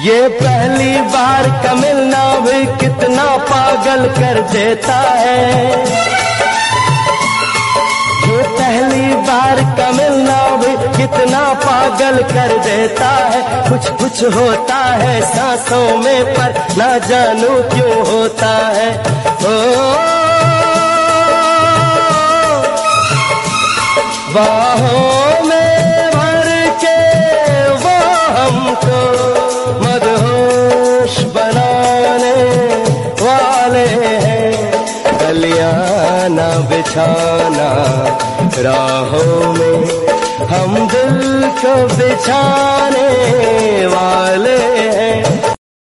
ये पहली बार का मिलना भी कितना पागल कर देता है। ये पहली बार का मिलना भी कितना पागल कर देता है। कुछ कुछ होता है सांसों में पर ना जानू क्यों होता है। बाहों में भर के वो हमको मदहोश बनाने वाले हैं। गलियां ना बिछाना राहों में, हम दिल को बिछाने वाले हैं।